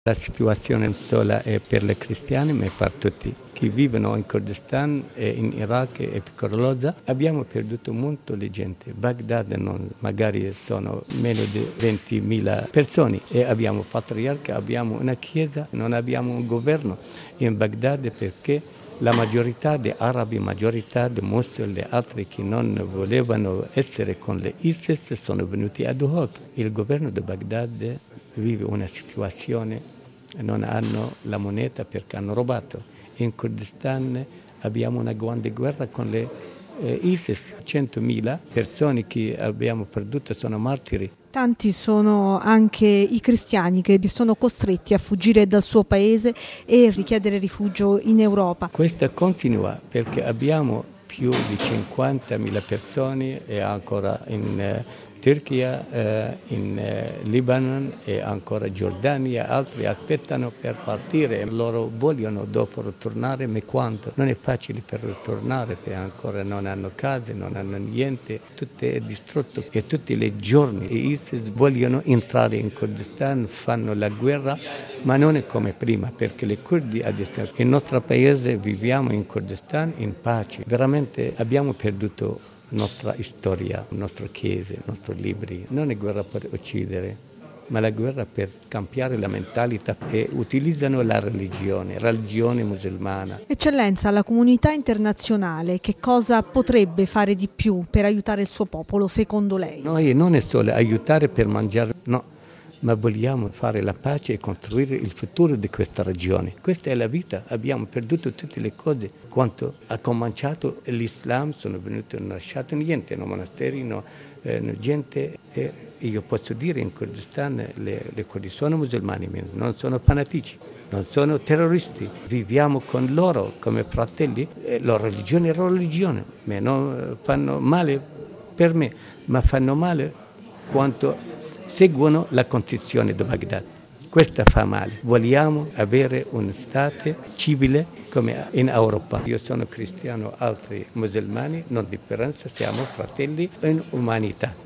La situazione non solo è per i cristiani, ma è per tutti. Chi vivono in Kurdistan e in Iraq è pericolosa. Abbiamo perduto molto le gente. Baghdad magari sono meno di 20.000 persone e abbiamo patriarca, abbiamo una chiesa, non abbiamo un governo in Baghdad perché la maggiorità di arabi, maggiorità di musulmani e altri che non volevano essere con l'ISIS sono venuti ad hoc. Il governo di Baghdad vive una situazione, non hanno la moneta perché hanno rubato. In Kurdistan abbiamo una grande guerra con le ISIS, 100.000 persone che abbiamo perduto sono martiri. Tanti sono anche i cristiani che sono costretti a fuggire dal suo paese e richiedere rifugio in Europa. Questo continua perché abbiamo più di 50.000 persone e ancora in Turchia, in Libano e ancora Giordania, altri aspettano per partire, loro vogliono dopo ritornare, ma quanto? Non è facile per ritornare perché ancora non hanno case, non hanno niente, tutto è distrutto e tutti i giorni ISIS vogliono entrare in Kurdistan, fanno la guerra, ma non è come prima perché le curdi adesso, nel nostro paese viviamo in Kurdistan in pace, veramente abbiamo perduto nostra storia, le nostre chiese, i nostri libri. Non è guerra per uccidere, ma la guerra per cambiare la mentalità e utilizzano la religione musulmana. Eccellenza, la comunità internazionale che cosa potrebbe fare di più per aiutare il suo popolo, secondo lei? Noi non è solo aiutare per mangiare, no, ma vogliamo fare la pace e costruire il futuro di questa regione. Questa è la vita, abbiamo perduto tutte le cose. Quando ha cominciato l'Islam sono venuti, non lasciato niente, no monasteri, no gente. E io posso dire in Kurdistan le curdi sono musulmani, non sono fanatici, non sono terroristi. Viviamo con loro come fratelli. La religione è religione, ma non fanno male per me, ma fanno male quanto seguono la Costituzione di Baghdad. Questa fa male. Vogliamo avere un Stato civile come in Europa. Io sono cristiano, altri musulmani, non differenza, siamo fratelli in umanità.